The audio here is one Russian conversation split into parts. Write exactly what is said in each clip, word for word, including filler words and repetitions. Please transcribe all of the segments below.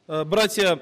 Братья,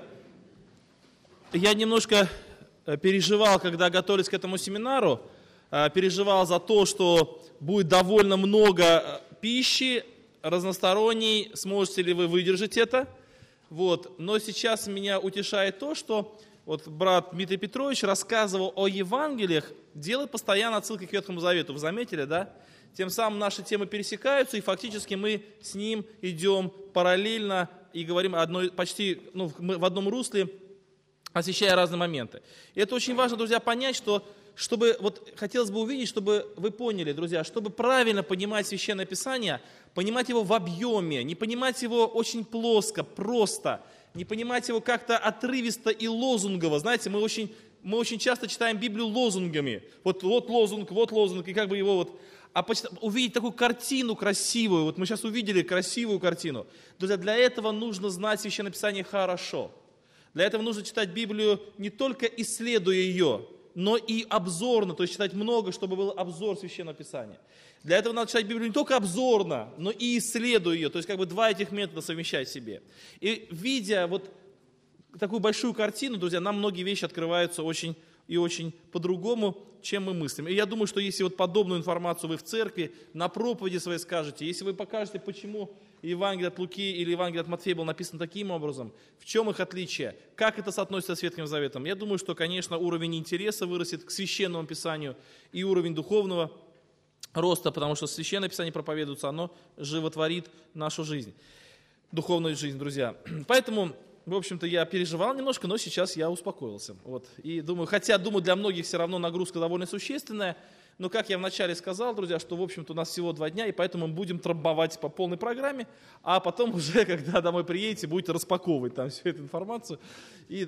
я немножко переживал, когда готовились к этому семинару, переживал за то, что будет довольно много пищи, разносторонней, сможете ли вы выдержать это. Вот. Но сейчас меня утешает то, что вот брат Дмитрий Петрович рассказывал о Евангелиях, делает постоянно отсылки к Ветхому Завету. Вы заметили, да? Тем самым наши темы пересекаются, и фактически мы с ним идем параллельно и говорим одной, почти ну, в одном русле, освещая разные моменты. И это очень важно, друзья, понять, что чтобы, вот хотелось бы увидеть, чтобы вы поняли, друзья, чтобы правильно понимать Священное Писание, понимать его в объеме, не понимать его очень плоско, просто, не понимать его как-то отрывисто и лозунгово. Знаете, мы очень, мы очень часто читаем Библию лозунгами. Вот, вот лозунг, вот лозунг, и как бы его вот... А увидеть такую картину красивую, вот мы сейчас увидели красивую картину. Друзья, для этого нужно знать Священное Писание хорошо. Для этого нужно читать Библию не только исследуя ее, но и обзорно, то есть читать много, чтобы был обзор Священного Писания. Для этого надо читать Библию не только обзорно, но и исследуя ее, то есть как бы два этих метода совмещать в себе. И видя вот такую большую картину, друзья, нам многие вещи открываются очень и очень по-другому, чем мы мыслим. И я думаю, что если вот подобную информацию вы в церкви, на проповеди своей скажете, если вы покажете, почему Евангелие от Луки или Евангелие от Матфея было написано таким образом, в чем их отличие, как это соотносится с Ветхим Заветом, я думаю, что, конечно, уровень интереса вырастет к Священному Писанию и уровень духовного роста, потому что Священное Писание проповедуется, оно животворит нашу жизнь, духовную жизнь, друзья. Поэтому... В общем-то, я переживал немножко, но сейчас я успокоился. Вот. И думаю, хотя, думаю, для многих все равно нагрузка довольно существенная, но, как я вначале сказал, друзья, что, в общем-то, у нас всего два дня, и поэтому мы будем трамбовать по полной программе, а потом уже, когда домой приедете, будете распаковывать там всю эту информацию и,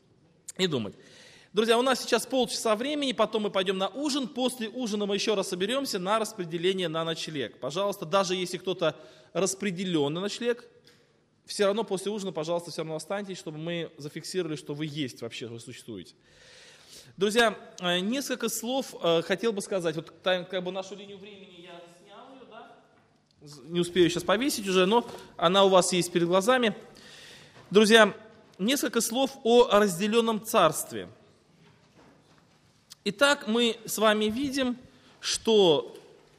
и думать. Друзья, у нас сейчас полчаса времени, потом мы пойдем на ужин, после ужина мы еще раз соберемся на распределение на ночлег. Пожалуйста, даже если кто-то распределен на ночлег, все равно после ужина, пожалуйста, все равно останьтесь, чтобы мы зафиксировали, что вы есть вообще, вы существуете. Друзья, несколько слов хотел бы сказать. Вот как бы нашу линию времени я снял ее, да? Не успею сейчас повесить уже, но она у вас есть перед глазами. Друзья, несколько слов о разделенном царстве. Итак, мы с вами видим, что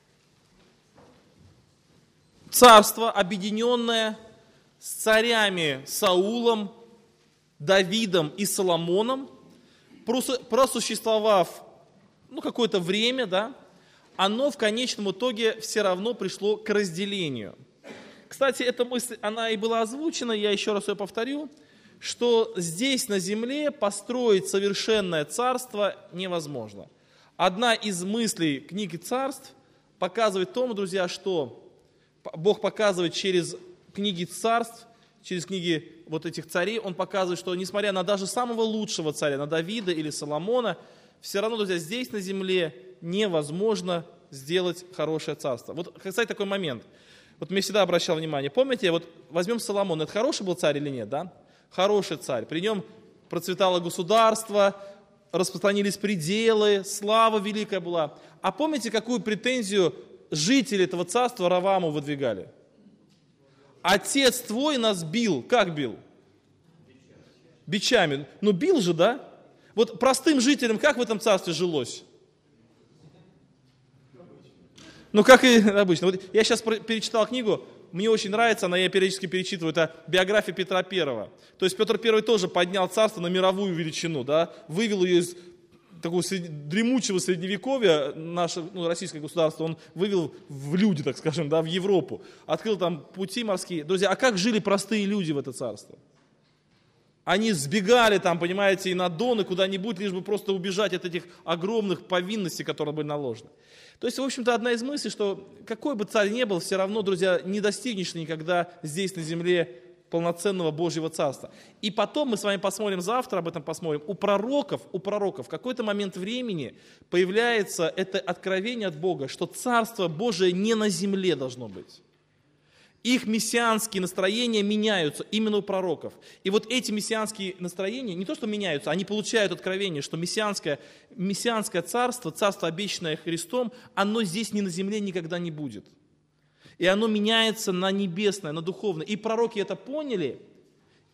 царство, объединенное с царями Саулом, Давидом и Соломоном, просуществовав ну, какое-то время, да, оно в конечном итоге все равно пришло к разделению. Кстати, эта мысль, она и была озвучена, я еще раз ее повторю, что здесь на земле построить совершенное царство невозможно. Одна из мыслей книги царств показывает тому, друзья, что Бог показывает через книги царств, через книги вот этих царей, он показывает, что несмотря на даже самого лучшего царя, на Давида или Соломона, все равно, друзья, здесь на земле невозможно сделать хорошее царство. Вот, кстати, такой момент. Вот мне всегда обращал внимание. Помните, вот возьмем Соломона, это хороший был царь или нет, да? Хороший царь. При нем процветало государство, распространились пределы, слава великая была. А помните, какую претензию жители этого царства Раваму выдвигали? Отец твой нас бил. Как бил? Бичами. Ну, бил же, да? Вот простым жителям как в этом царстве жилось? Ну, как и обычно. Вот я сейчас перечитал книгу, мне очень нравится, она я периодически перечитываю, это биография Петра Первого. То есть Петр Первый тоже поднял царство на мировую величину, да? Вывел ее из такого дремучего средневековья, наше ну, российское государство, он вывел в люди, так скажем, да, в Европу, открыл там пути морские. Друзья, а как жили простые люди в это царство? Они сбегали там, понимаете, и на Дон, и куда-нибудь, лишь бы просто убежать от этих огромных повинностей, которые были наложены. То есть, в общем-то, одна из мыслей, что какой бы царь ни был, все равно, друзья, не достигнешь никогда здесь на земле полноценного Божьего Царства. И потом мы с вами посмотрим завтра, об этом посмотрим, у пророков, у пророков в какой-то момент времени появляется это откровение от Бога, что Царство Божие не на земле должно быть. Их мессианские настроения меняются именно у пророков. И вот эти мессианские настроения не то что меняются, они получают откровение, что мессианское, мессианское царство, царство, обещанное Христом, оно здесь не на земле никогда не будет. И оно меняется на небесное, на духовное. И пророки это поняли,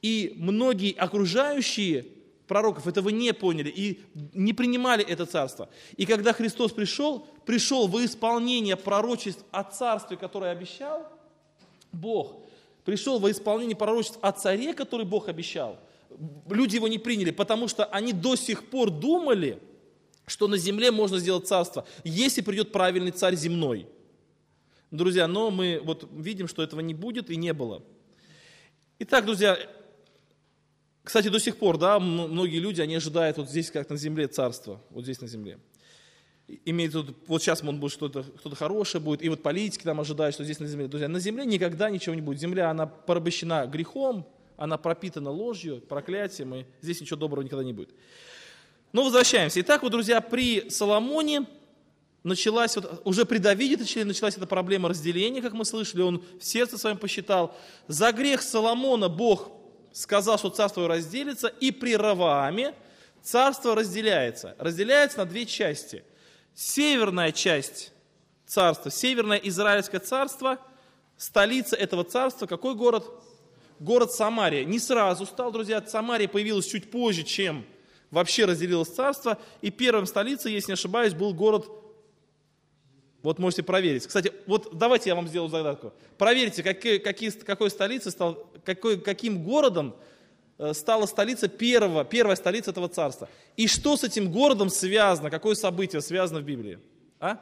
И многие окружающие пророков этого не поняли и не принимали это царство. И когда Христос пришел, пришел во исполнение пророчеств о царстве, которое обещал Бог, пришел во исполнение пророчеств о царе, который Бог обещал. Люди его не приняли, потому что они до сих пор думали, что на земле можно сделать царство, если придет правильный царь земной. Друзья, но мы вот видим, что этого не будет и не было. Итак, друзья, кстати, до сих пор, да, многие люди, они ожидают вот здесь, как на земле, царство, вот здесь на земле. Имеется, вот сейчас может быть что-то, кто-то хорошее будет, и вот политики там ожидают, что здесь на земле. Друзья, на земле никогда ничего не будет. Земля, она порабощена грехом, она пропитана ложью, проклятием, и здесь ничего доброго никогда не будет. Но возвращаемся. Итак, вот, друзья, при Соломоне началась, вот, уже при Давиде началась эта проблема разделения, как мы слышали, он в сердце своем посчитал. За грех Соломона Бог сказал, что царство его разделится, и при Равааме царство разделяется. Разделяется на две части. Северная часть царства, северное Израильское царство, столица этого царства, какой город? Город Самария. Не сразу стал, друзья, Самария появилась чуть позже, чем вообще разделилось царство, и первым столицей, если не ошибаюсь, был город, вот можете проверить. Кстати, вот давайте я вам сделаю загадку. Проверьте, какие, какие, какой столицей стал, какой, каким городом стала столица первого, первая столица этого царства. И что с этим городом связано, какое событие связано в Библии? А?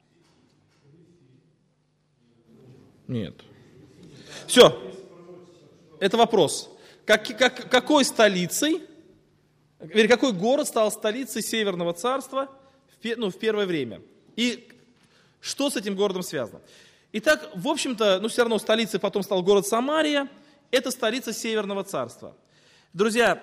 Нет. Все. Это вопрос. Как, как, какой столицей, вернее, какой город стал столицей Северного царства в, ну, в первое время? И что с этим городом связано? Итак, в общем-то, ну все равно столицей потом стал город Самария. Это столица Северного царства. Друзья,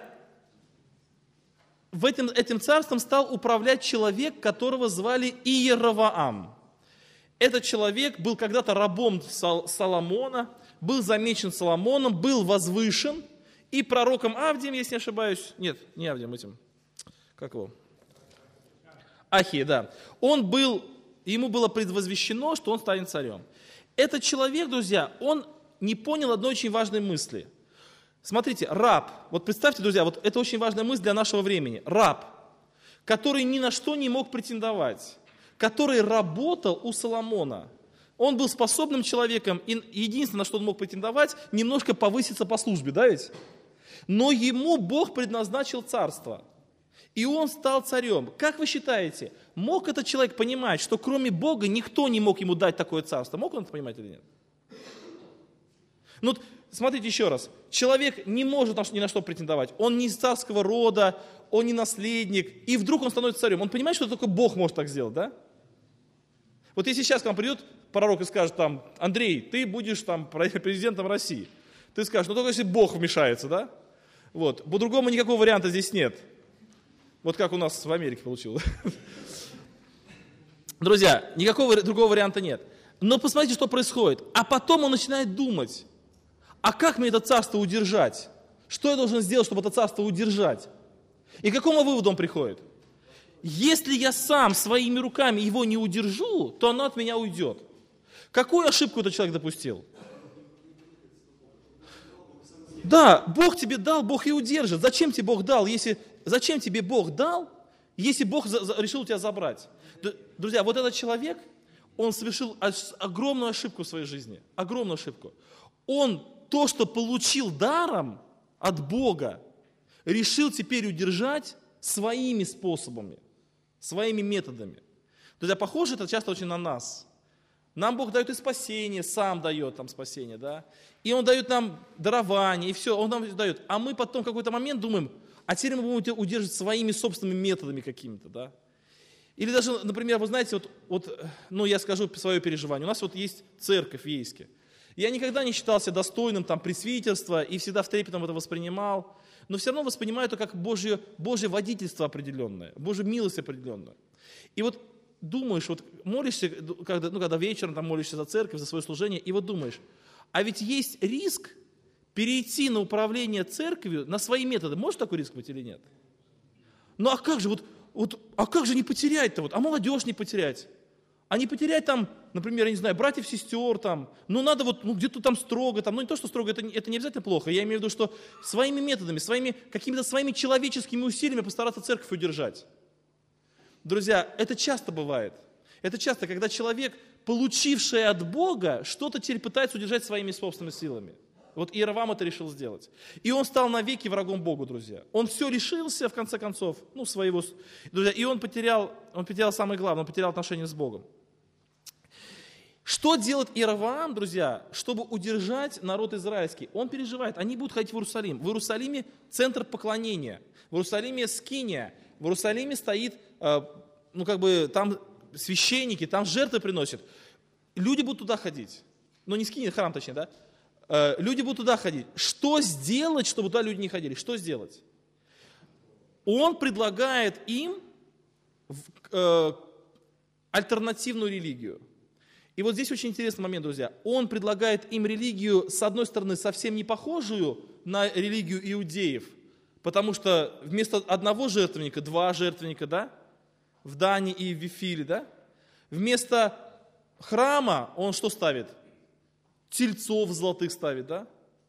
в этом, этим царством стал управлять человек, которого звали Иеровоам. Этот человек был когда-то рабом Соломона, был замечен Соломоном, был возвышен, и пророком Авдием, если не ошибаюсь, нет, не Авдием, этим, как его? Ахия, да. Он был, ему было предвозвещено, что он станет царем. Этот человек, друзья, он не понял одной очень важной мысли. Смотрите, раб, вот представьте, друзья, вот это очень важная мысль для нашего времени. Раб, который ни на что не мог претендовать, который работал у Соломона. Он был способным человеком, и единственное, на что он мог претендовать, немножко повыситься по службе, да ведь? Но ему Бог предназначил царство, и он стал царем. Как вы считаете, мог этот человек понимать, что кроме Бога никто не мог ему дать такое царство? Мог он это понимать или нет? Ну, смотрите еще раз. Человек не может ни на что претендовать. Он не из царского рода, он не наследник, и вдруг он становится царем. Он понимает, что только Бог может так сделать, да? Вот если сейчас к вам придет пророк и скажет, там, Андрей, ты будешь там президентом России, ты скажешь, ну только если Бог вмешается, да? Вот. По-другому никакого варианта здесь нет. Вот как у нас в Америке получилось. Друзья, никакого другого варианта нет. Но посмотрите, что происходит. А потом он начинает думать, а как мне это царство удержать? Что я должен сделать, чтобы это царство удержать? И к какому выводу он приходит? Если я сам своими руками его не удержу, то оно от меня уйдет. Какую ошибку этот человек допустил? Да, Бог тебе дал, Бог и удержит. Зачем тебе Бог дал, если... Зачем тебе Бог дал, если Бог за, за, решил тебя забрать? Друзья, вот этот человек, он совершил огромную ошибку в своей жизни. Огромную ошибку. Он то, что получил даром от Бога, решил теперь удержать своими способами, своими методами. Друзья, похоже это часто очень на нас. Нам Бог дает и спасение, сам дает там спасение, да? И Он дает нам дарование, и все, Он нам дает. А мы потом в какой-то момент думаем, а теперь мы будем удерживать своими собственными методами какими-то, да? Или даже, например, вы знаете, вот, вот, ну я скажу свое переживание. У нас вот есть церковь в Ейске. Я никогда не считался достойным там пресвитерства и всегда в трепетом это воспринимал, но все равно воспринимаю это как Божье, Божье водительство определенное, Божью милость определенную. И вот думаешь, вот молишься, когда, ну, когда вечером там молишься за церковь, за свое служение, и вот думаешь, а ведь есть риск перейти на управление церковью на свои методы. Может такой риск быть или нет? Ну а как же, вот, вот, а как же не потерять-то? Вот, а молодежь не потерять? а не потерять там, например, я не знаю, братьев, сестер, там, ну надо вот ну, где-то там строго, там, ну не то, что строго, это, это не обязательно плохо, я имею в виду, что своими методами, своими, какими-то своими человеческими усилиями постараться церковь удержать. Друзья, это часто бывает. Это часто, когда человек, получивший от Бога, что-то теперь пытается удержать своими собственными силами. Вот Иеровоам это решил сделать. И он стал навеки врагом Богу, друзья. Он все лишился, в конце концов, ну, своего... Друзья, и он потерял, он потерял самое главное, он потерял отношения с Богом. Что делает Иеровоам, друзья, чтобы удержать народ израильский? Он переживает, они будут ходить в Иерусалим. В Иерусалиме центр поклонения. В Иерусалиме скиния. В Иерусалиме стоит, ну, как бы, там священники, там жертвы приносят. Люди будут туда ходить. Ну, не скиния, храм точнее, да? Люди будут туда ходить. Что сделать, чтобы туда люди не ходили? Что сделать? Он предлагает им э, альтернативную религию. И вот здесь очень интересный момент, друзья. Он предлагает им религию, с одной стороны, совсем не похожую на религию иудеев, потому что вместо одного жертвенника, два жертвенника, да? В Дане и в Вифиле, да? Вместо храма он что ставит? Тельцов золотых ставит, да?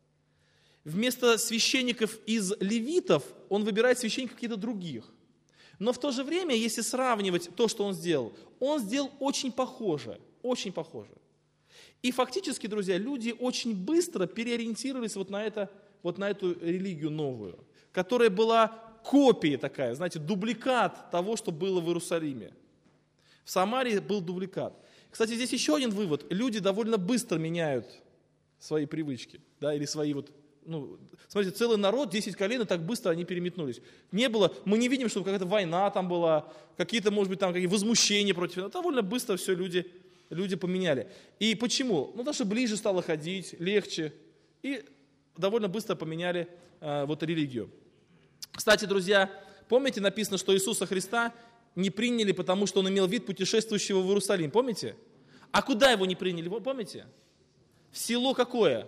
Вместо священников из левитов он выбирает священников каких-то других. Но в то же время, если сравнивать то, что он сделал, он сделал очень похоже, очень похоже. И фактически, друзья, люди очень быстро переориентировались вот на, это, вот на эту религию новую, которая была копией такая, знаете, дубликат того, что было в Иерусалиме. В Самарии был дубликат. Кстати, здесь еще один вывод. Люди довольно быстро меняют свои привычки, да, или свои вот, ну, смотрите, целый народ, десять колен, и так быстро они переметнулись. Не было, мы не видим, чтобы какая-то война там была, какие-то, может быть, там какие-то возмущения против этого. Довольно быстро все люди, люди поменяли. И почему? Ну, потому что ближе стало ходить, легче, и довольно быстро поменяли э, вот религию. Кстати, друзья, помните, написано, что Иисуса Христа не приняли, потому что он имел вид путешествующего в Иерусалим. Помните? А куда его не приняли? Вы помните? В село какое?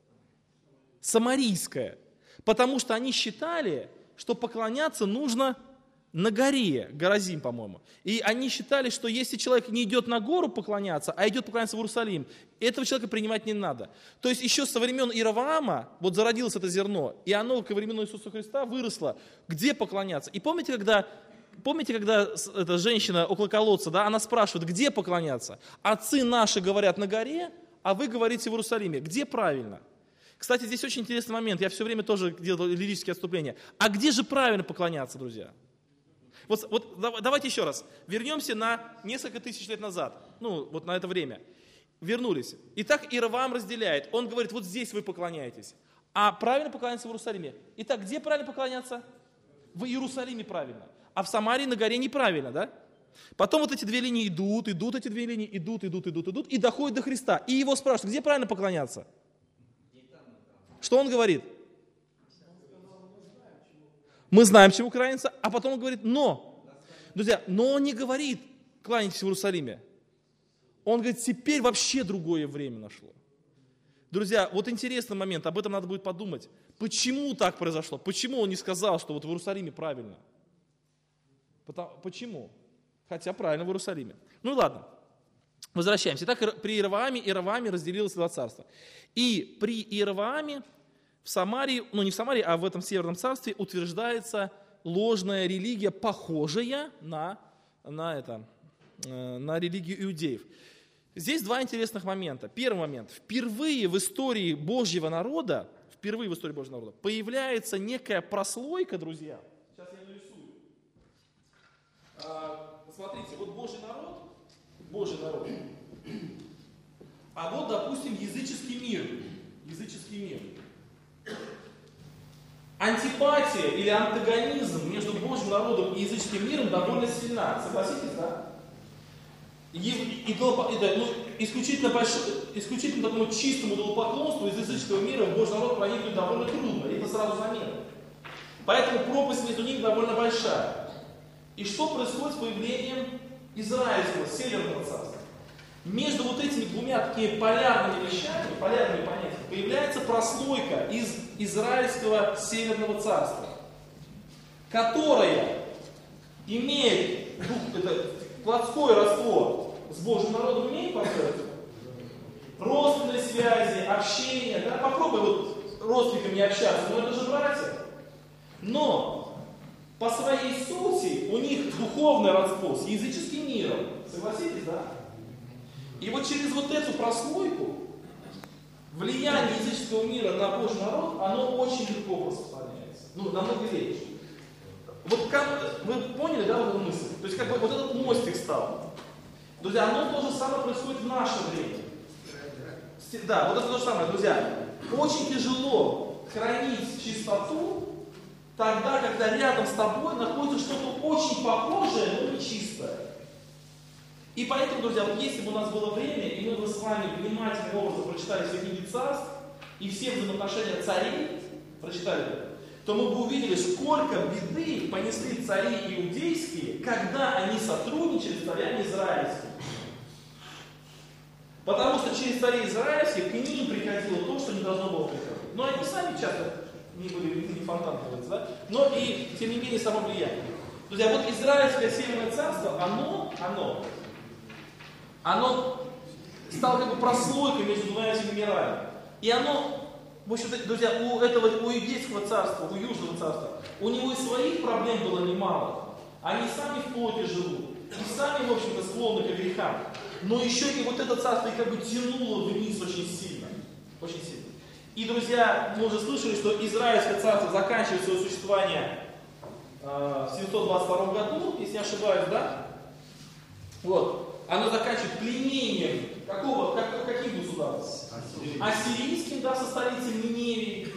Самарийское. Потому что они считали, что поклоняться нужно на горе, Горазим, по-моему. И они считали, что если человек не идет на гору поклоняться, а идет поклоняться в Иерусалим, этого человека принимать не надо. То есть еще со времен Иеровоама вот зародилось это зерно, и оно ко времени Иисуса Христа выросло. Где поклоняться? И помните, когда... Помните, когда эта женщина около колодца, да, она спрашивает, где поклоняться? Отцы наши говорят на горе, а вы говорите в Иерусалиме. Где правильно? Кстати, здесь очень интересный момент. Я все время тоже делал лирические отступления. А где же правильно поклоняться, друзья? Вот, вот давайте еще раз. Вернемся на несколько тысяч лет назад. Ну, вот на это время. Вернулись. Итак, Иеровоам разделяет. Он говорит, вот здесь вы поклоняетесь. А правильно поклоняться в Иерусалиме. Итак, где правильно поклоняться? В Иерусалиме правильно. А в Самарии на горе неправильно, да? Потом вот эти две линии идут, идут эти две линии, идут, идут, идут, идут, и доходят до Христа. И его спрашивают, где правильно поклоняться? Что он говорит? Мы знаем, чему кланяться, а потом он говорит, но. Друзья, но он не говорит, кланяйтесь в Иерусалиме. Он говорит, теперь вообще другое время нашло. Друзья, вот интересный момент, об этом надо будет подумать. Почему так произошло? Почему он не сказал, что вот в Иерусалиме правильно? Почему? Хотя правильно в Иерусалиме. Ну ладно, возвращаемся. Итак, при Иеровоаме, Иеровоаме разделилось два царства. И при Иеровоаме в Самарии, ну не в Самарии, а в этом северном царстве утверждается ложная религия, похожая на, на, это, на религию иудеев. Здесь два интересных момента. Первый момент. Впервые в истории Божьего народа, впервые в истории Божьего народа появляется некая прослойка, друзья. Сейчас я нарисую. Смотрите, вот Божий народ, Божий народ, а вот, допустим, языческий мир, языческий мир. Антипатия или антагонизм между Божьим народом и языческим миром довольно сильна, согласитесь, да? Идолопо... Ну, исключительно, большой, исключительно такому чистому идолопоклонству из языческого мира в Божий народ проникнуть довольно трудно, это сразу заметно. Поэтому пропасть между ними довольно большая. И что происходит с появлением израильского, северного царства? Между вот этими двумя такими полярными вещами, полярными понятиями, появляется прослойка из израильского северного царства, которая имеет дух, это, плотское родство с Божьим народом имеем по церкви? Родственные связи, общение. Да? Попробуй вот с родственниками общаться, ну это же братья. Но по своей сути у них духовный родство с языческим миром. Согласитесь, да? И вот через вот эту прослойку влияние языческого мира на Божий народ, оно очень легко распространяется. Ну, намного легче. Вот как, вы поняли, да, вот эту мысль? То есть как бы вот этот мостик стал. Друзья, оно то же самое происходит в наше время. Да, вот это то же самое, друзья. Очень тяжело хранить чистоту тогда, когда рядом с тобой находится что-то очень похожее, но не чистое. И поэтому, друзья, вот если бы у нас было время, и мы бы с вами внимательным образом прочитали все книги царств и все взаимоотношения царей, прочитали, то мы бы увидели, сколько беды понесли цари иудейские, когда они сотрудничали с царями израильскими. Потому что через царей израильских к ним приходило то, что не должно было приходить. Но они сами часто не были не фонтанные, да? Но и, тем не менее, само влияние. Друзья, вот Израильское Северное Царство, оно, оно, оно стало как бы прослойкой между двумя этими мирами. И оно, в общем-то, друзья, у этого, у Иудейского царства, у Южного царства, у него и своих проблем было немало. Они сами в плоти живут. И сами, в общем-то, склонны к грехам. Но еще и вот это царство их как бы тянуло вниз очень сильно. Очень сильно. И, друзья, мы уже слышали, что Израильское царство заканчивает свое существование э, в семьсот двадцать втором году, если не ошибаюсь, да? Вот. Оно заканчивает пленением какого, как, каким государством? Ассирийским, да, со столицей Ниневии.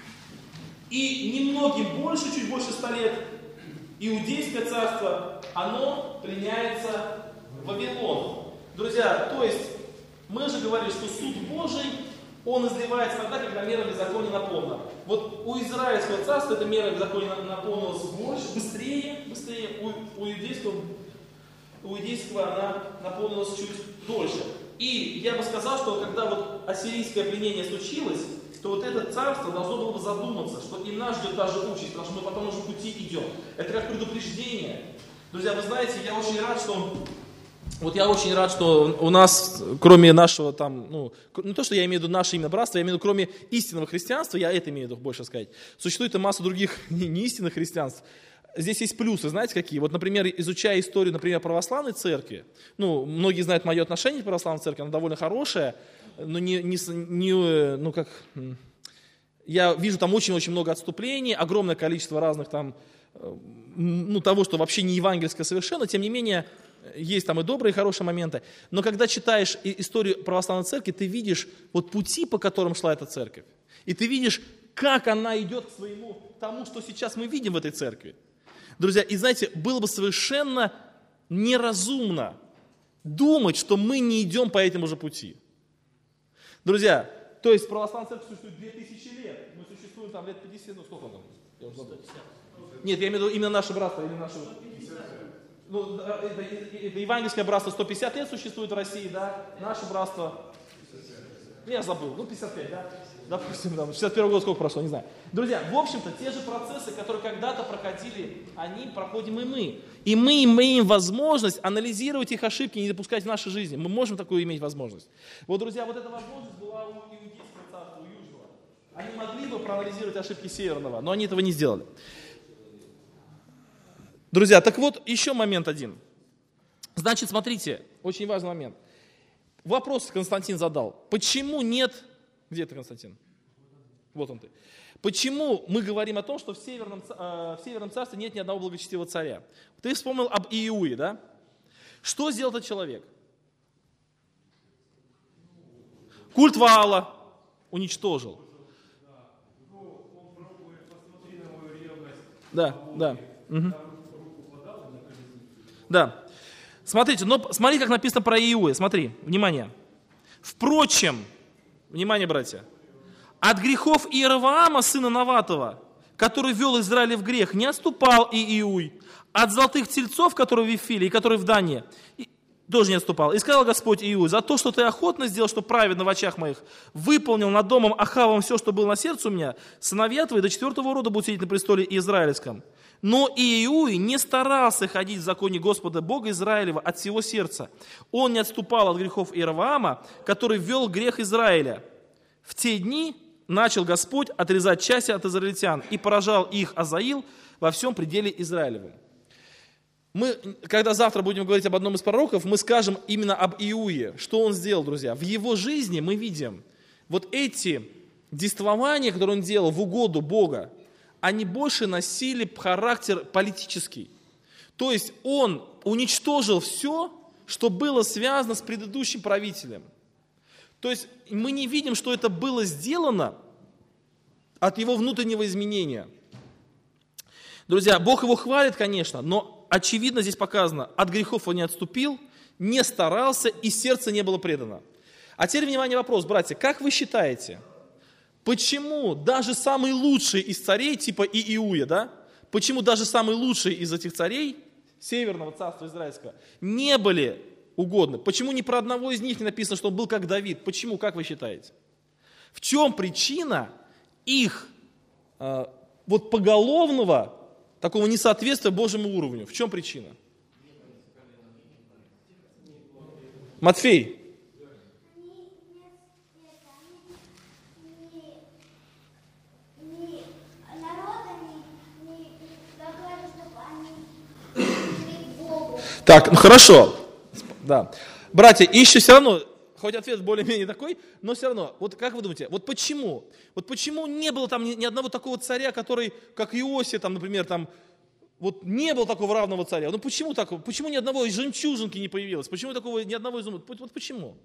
И немногим больше, чуть больше ста лет, Иудейское царство, оно пленяется Вавилоном. Друзья, то есть, мы же говорили, что суд Божий, он изливается тогда, когда мера беззакония наполнена. Вот у Израильского царства эта мера беззакония наполнилась больше, быстрее, быстрее, у, у, иудейского, у иудейского она наполнилась чуть дольше. И я бы сказал, что когда вот ассирийское пленение случилось, то вот это царство должно было бы задуматься, что и нас ждет та же участь, потому что мы по тому же пути идем. Это как предупреждение. Друзья, вы знаете, я очень рад, что Вот я очень рад, что у нас, кроме нашего там, ну, не то, что я имею в виду наше именно братство, я имею в виду, кроме истинного христианства, я это имею в виду больше сказать, существует и масса других неистинных христианств. Здесь есть плюсы, знаете какие? Вот, например, изучая историю, например, православной церкви, ну, многие знают мое отношение к православной церкви, она довольно хорошая, но не, не, не ну, как, я вижу там очень-очень много отступлений, огромное количество разных там, ну, того, что вообще не евангельское совершенно, тем не менее, есть там и добрые, и хорошие моменты. Но когда читаешь историю православной церкви, ты видишь вот пути, по которым шла эта церковь. И ты видишь, как она идет к своему тому, что сейчас мы видим в этой церкви. Друзья, и знаете, было бы совершенно неразумно думать, что мы не идем по этому же пути. Друзья, то есть православная церковь существует две тысячи лет. Мы существуем там лет пятьдесят, ну сколько там? Я уже забыл. Нет, я имею в виду именно наше братство, или наше... Ну, это, это евангельское братство сто пятьдесят лет существует в России, да? Наше братство, я забыл, ну пятьдесят пять, да? Допустим, там, шестьдесят первый год сколько прошло, не знаю. Друзья, в общем-то, те же процессы, которые когда-то проходили, они проходим и мы. И мы имеем возможность анализировать их ошибки и не допускать в нашей жизни. Мы можем такую иметь возможность. Вот, друзья, вот эта возможность была у иудейского царства, у южного. Они могли бы проанализировать ошибки северного, но они этого не сделали. Друзья, так вот, еще момент один. Значит, смотрите, очень важный момент. Вопрос Константин задал. Почему нет... Где ты, Константин? Вот он ты. Почему мы говорим о том, что в Северном, э, в Северном царстве нет ни одного благочестивого царя? Ты вспомнил об Иуе, да? Что сделал этот человек? Культ Ваала уничтожил. Да, да. Угу. Да. Смотрите, но смотри, как написано про Иуя. Смотри, внимание. Впрочем, внимание, братья, от грехов Иеровоама, сына Наватова, который вел Израиля в грех, не отступал и Иуй. От золотых тельцов, которые в Вифиле и которые в Дане, тоже не отступал. И сказал Господь Иуе: за то, что ты охотно сделал, что праведно в очах моих, выполнил над домом Ахавом все, что было на сердце у меня, сыновья твои до четвертого рода будут сидеть на престоле израильском. Но Иуе не старался ходить в законе Господа Бога Израилева от всего сердца. Он не отступал от грехов Иеровоама, который ввел грех Израиля. В те дни начал Господь отрезать части от израильтян и поражал их Азаил во всем пределе Израилевом. Мы, когда завтра будем говорить об одном из пророков, мы скажем именно об Иуе, что он сделал, друзья. В его жизни мы видим вот эти действования, которые он делал в угоду Бога, они больше носили характер политический. То есть он уничтожил все, что было связано с предыдущим правителем. То есть мы не видим, что это было сделано от его внутреннего изменения. Друзья, Бог его хвалит, конечно, но очевидно здесь показано, от грехов он не отступил, не старался и сердце не было предано. А теперь, внимание, вопрос, братья, как вы считаете, почему даже самый лучший из царей, типа Иуя, да, почему даже самый лучший из этих царей Северного царства Израильского не были угодны? Почему ни про одного из них не написано, что он был как Давид? Почему, как вы считаете? В чем причина их э, вот поголовного такого несоответствия Божьему уровню? В чем причина? Матфей. Так, ну хорошо. Да. Братья, еще все равно, хоть ответ более-менее такой, но все равно, вот как вы думаете, вот почему? Вот почему не было там ни, ни одного такого царя, который, как Иосия, там, например, там, вот не было такого равного царя? Ну почему так? Почему ни одного жемчужинки не появилось? Почему такого ни одного изумруда? Вот почему?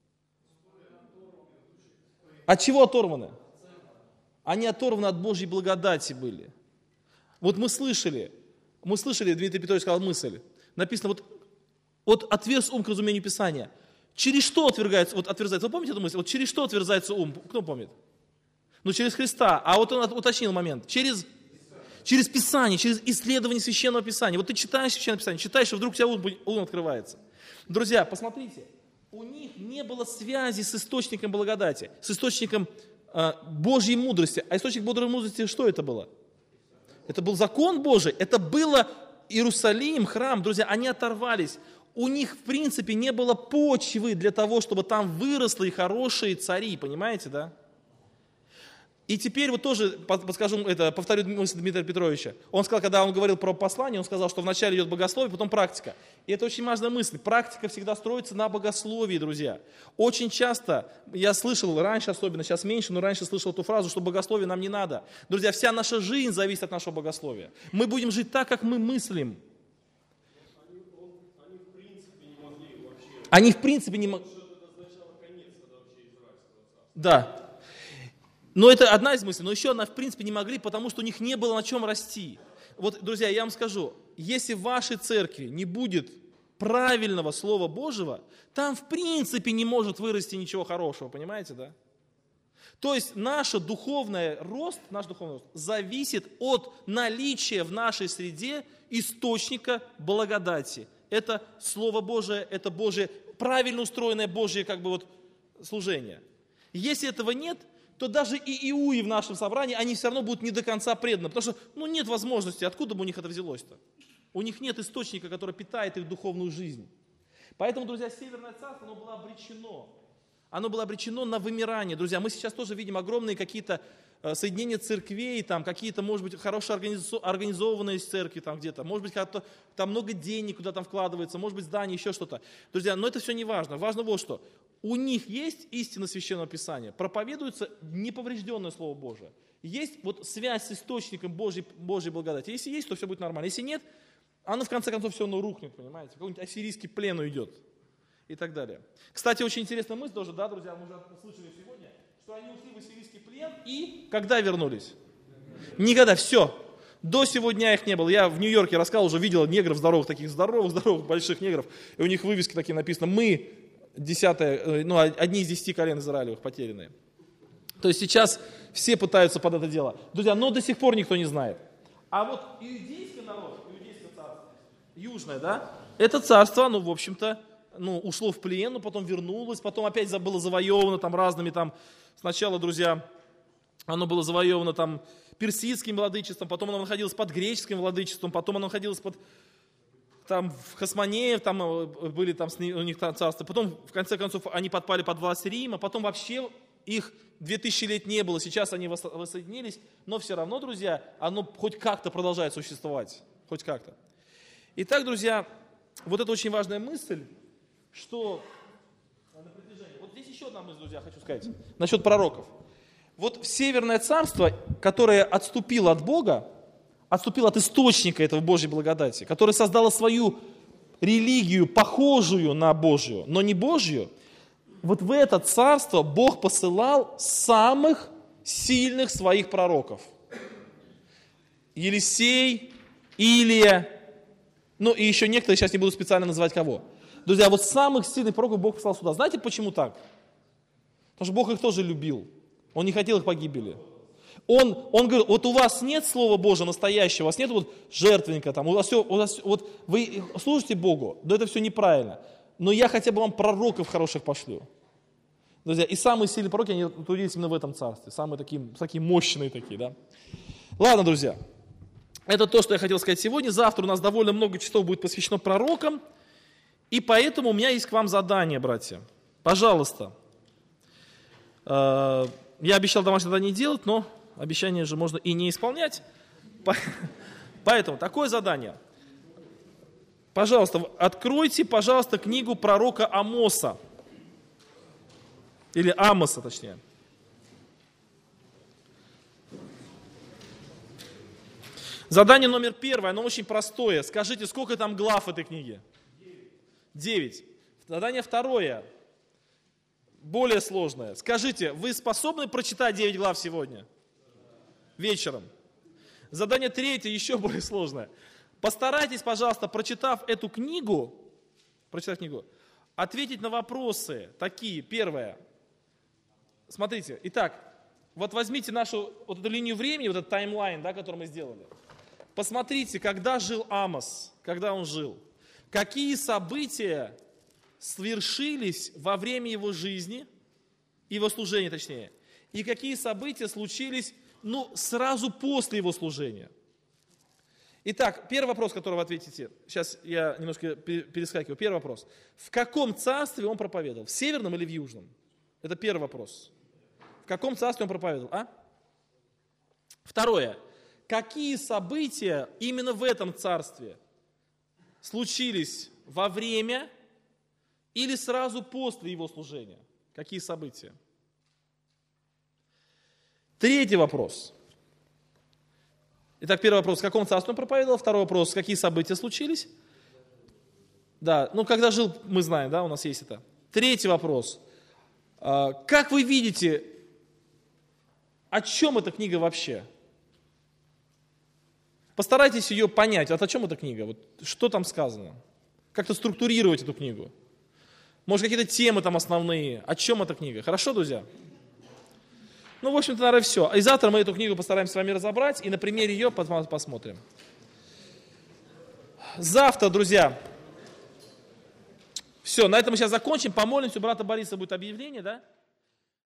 От чего оторваны? Они оторваны от Божьей благодати были. Вот мы слышали, мы слышали, Дмитрий Петрович сказал мысль, написано, вот, вот отверз ум к разумению Писания. Через что отвергается, вот отверзается, вы помните эту мысль? Вот через что отверзается ум? Кто помнит? Ну, через Христа. А вот он уточнил момент. Через, через Писание, через исследование Священного Писания. Вот ты читаешь Священное Писание, читаешь, и вдруг у тебя ум, ум открывается. Друзья, посмотрите, у них не было связи с источником благодати, с источником э, Божьей мудрости. А источник Божьей мудрости, что это было? Это был закон Божий, это было Иерусалим, храм. Друзья, они оторвались. У них, в принципе, не было почвы для того, чтобы там выросли хорошие цари, понимаете, да? И теперь вот тоже подскажу, это, повторю мысль Дмитрия Петровича. Он сказал, когда он говорил про послание, он сказал, что вначале идет богословие, потом практика. И это очень важная мысль. Практика всегда строится на богословии, друзья. Очень часто, я слышал, раньше особенно, сейчас меньше, но раньше слышал эту фразу, что богословие нам не надо. Друзья, вся наша жизнь зависит от нашего богословия. Мы будем жить так, как мы мыслим. Они в принципе не могли. Да. Но это одна из мыслей, но еще одна в принципе не могли, потому что у них не было на чем расти. Вот, друзья, я вам скажу, если в вашей церкви не будет правильного Слова Божьего, там в принципе не может вырасти ничего хорошего, понимаете, да? То есть наш духовный рост, наш духовный рост зависит от наличия в нашей среде источника благодати. Это Слово Божие, это Божие, правильно устроенное Божье как бы вот служение. Если этого нет, то даже и Иуи в нашем собрании, они все равно будут не до конца преданы, потому что ну, нет возможности, откуда бы у них это взялось-то? У них нет источника, который питает их духовную жизнь. Поэтому, друзья, Северное царство, оно было обречено. Оно было обречено на вымирание. Друзья, мы сейчас тоже видим огромные какие-то соединения церквей, там какие-то, может быть, хорошие организованные церкви там где-то, может быть, там много денег куда там вкладывается, может быть, здание, еще что-то. Друзья, но это все не важно. Важно вот что. У них есть истина Священного Писания, проповедуется неповрежденное Слово Божие. Есть вот связь с источником Божьей, Божьей благодати. Если есть, то все будет нормально. Если нет, оно в конце концов все равно рухнет, понимаете? Какой-нибудь ассирийский плен уйдет и так далее. Кстати, очень интересная мысль тоже, да, друзья, мы уже слышали сегодня, что они ушли в ассирийский плен и когда вернулись? Никогда, все. До сегодня их не было. Я в Нью-Йорке рассказал, уже видел негров здоровых, таких здоровых, здоровых, больших негров, и у них вывески такие написано: мы десятое, ну, одни из десяти колен Израилевых потерянные. То есть сейчас все пытаются под это дело. Друзья, но до сих пор никто не знает. А вот иудейский народ, иудейское царство, южное, да, это царство, ну, в общем-то, ну, ушло в плен, но потом вернулось, потом опять было завоевано там разными, там, сначала, друзья, оно было завоевано там персидским владычеством, потом оно находилось под греческим владычеством, потом оно находилось под, там, в Хасмонеев, там были там, у них там царства, потом, в конце концов, они подпали под власть Рима, потом вообще их две тысячи лет не было, сейчас они воссоединились, но все равно, друзья, оно хоть как-то продолжает существовать, хоть как-то. Итак, друзья, вот это очень важная мысль, что на протяжении, вот здесь еще одна мысль, друзья, хочу сказать, насчет пророков. Вот Северное Царство, которое отступило от Бога, отступило от источника этого Божьей благодати, которое создало свою религию, похожую на Божью, но не Божью, вот в это царство Бог посылал самых сильных своих пророков. Елисей, Илия, ну и еще некоторые, сейчас не буду специально называть кого. Друзья, вот самых сильных пророков Бог послал сюда. Знаете, почему так? Потому что Бог их тоже любил. Он не хотел их погибели. Он, он говорил, вот у вас нет Слова Божьего настоящего, у вас нет вот жертвенника, там, у вас все, у вас, вот вы служите Богу, да это все неправильно. Но я хотя бы вам пророков хороших пошлю. Друзья, и самые сильные пророки, они трудились именно в этом царстве. Самые такие, такие мощные такие, да. Ладно, друзья, это то, что я хотел сказать сегодня. Завтра у нас довольно много часов будет посвящено пророкам. И поэтому у меня есть к вам задание, братья. Пожалуйста. Я обещал домашнее задание делать, но обещание же можно и не исполнять. Поэтому такое задание. Пожалуйста, откройте, пожалуйста, книгу пророка Амоса. Или Амоса, точнее. Задание номер первое, оно очень простое. Скажите, сколько там глав в этой книге? Девять. Задание второе, более сложное. Скажите, вы способны прочитать девять глав сегодня? Вечером. Задание третье, еще более сложное. Постарайтесь, пожалуйста, прочитав эту книгу, прочитав книгу, ответить на вопросы такие. Первое. Смотрите, итак, вот возьмите нашу вот эту линию времени, вот этот таймлайн, да, который мы сделали. Посмотрите, когда жил Амос, когда он жил. Какие события свершились во время его жизни, его служения точнее, и какие события случились, ну, сразу после его служения. Итак, первый вопрос, который вы ответите, сейчас я немножко перескакиваю. Первый вопрос. В каком царстве он проповедовал? В северном или в южном? Это первый вопрос. В каком царстве он проповедовал? А? Второе. Какие события именно в этом царстве случились во время или сразу после его служения? Какие события? Третий вопрос. Итак, первый вопрос, в каком царстве он проповедовал? Второй вопрос, какие события случились? Да, ну когда жил, мы знаем, да, у нас есть это. Третий вопрос. Как вы видите, о чем эта книга вообще? Постарайтесь ее понять, вот о чем эта книга, вот что там сказано. Как-то структурировать эту книгу. Может, какие-то темы там основные. О чем эта книга? Хорошо, друзья? Ну, в общем-то, наверное, все. И завтра мы эту книгу постараемся с вами разобрать, и на примере ее посмотрим. Завтра, друзья, все, на этом мы сейчас закончим. Помолимся, у брата Бориса будет объявление, да?